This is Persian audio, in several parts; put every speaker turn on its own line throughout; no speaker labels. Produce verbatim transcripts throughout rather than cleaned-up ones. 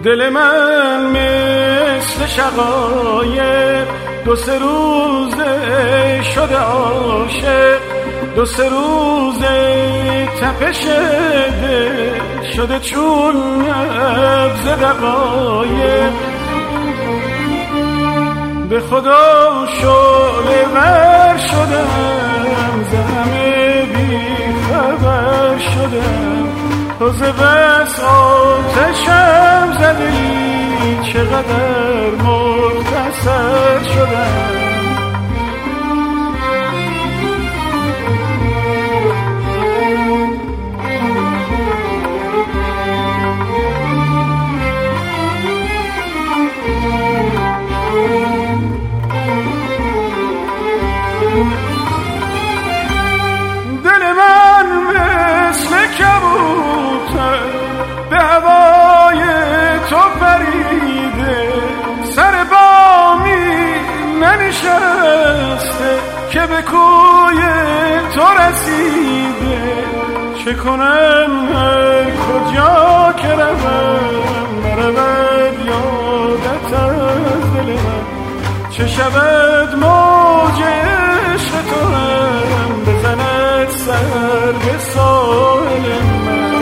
دل من مثل شقایق دو سه روزه شده عاشق، دو سه روزه تپش دل شده چون نبض دقایق. به خدا شعله ور شدم، ز همه بی خبر شدم. تو ز بس آتشم زدی، چقدر مختصر شدم. دل من مثل کبوتر به هوای تو پریده، سر بامی ننشسته که به کوی تو رسیده. چه کنم هر کجا که روم، نرود یادت از دل من. چه شود موج عشق تو هم بزند سر به ساحل من.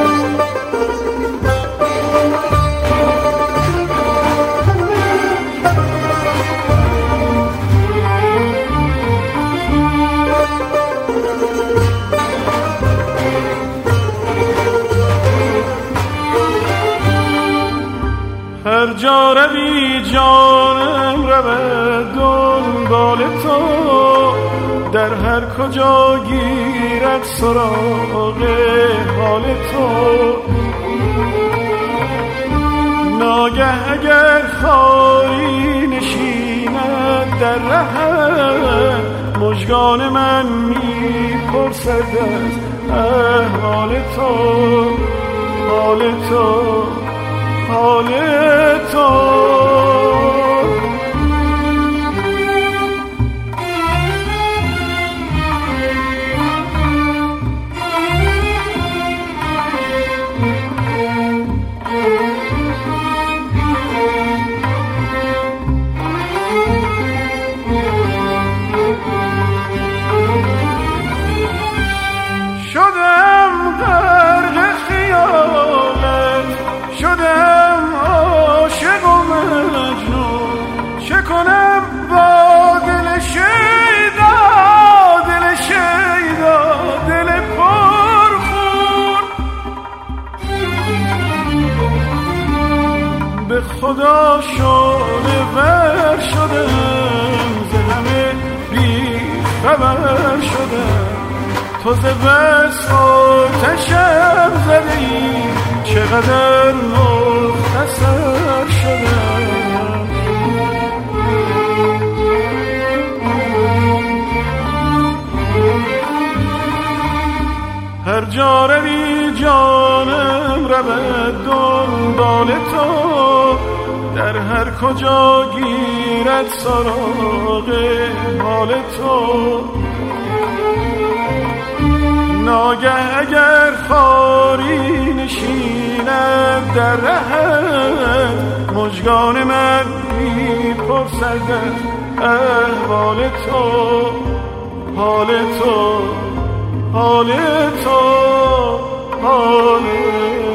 هر جا روی جانم رود دنبال تو، در هر کجا گیرد سراغ حال تو. ناگه اگر خاری نشیند در رهم، مژگان من میپرسد از احوال تو، حال تو، حال تو. شدم غرق خیالت، شدم عاشق و مجنون. چه کنم با دل شیدا، دل شیدا، دل پرخون. به خدا شعله ور شدم، ز همه بی خبر شدم. تو ز بس آتشم زدی، چقدر مختصر شدم. هر جا روی جانم رود دنبال تو، در هر کجا گیرد سراغ حال تو. ناگه اگر خاری نشیند در رهم، مژگان من میپرسد احوال تو، حال تو، حال تو، حال تو.